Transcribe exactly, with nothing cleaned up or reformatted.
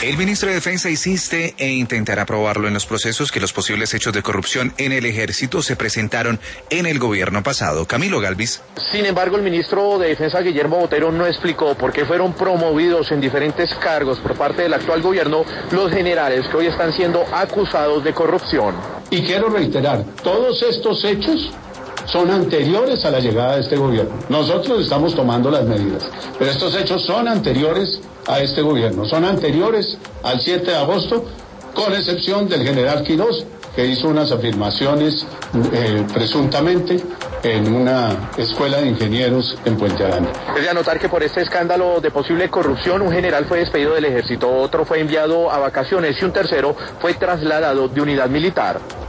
El ministro de Defensa insiste e intentará probarlo en los procesos que los posibles hechos de corrupción en el ejército se presentaron en el gobierno pasado. Camilo Galvis. Sin embargo, el ministro de Defensa, Guillermo Botero, no explicó por qué fueron promovidos en diferentes cargos por parte del actual gobierno los generales que hoy están siendo acusados de corrupción. Y quiero reiterar, todos estos hechos son anteriores a la llegada de este gobierno. Nosotros estamos tomando las medidas, pero estos hechos son anteriores a este gobierno, son anteriores al siete de agosto, con excepción del general Quirós, que hizo unas afirmaciones eh, presuntamente en una escuela de ingenieros en Puente Aranda. Es de anotar que por este escándalo de posible corrupción, un general fue despedido del ejército, otro fue enviado a vacaciones y un tercero fue trasladado de unidad militar.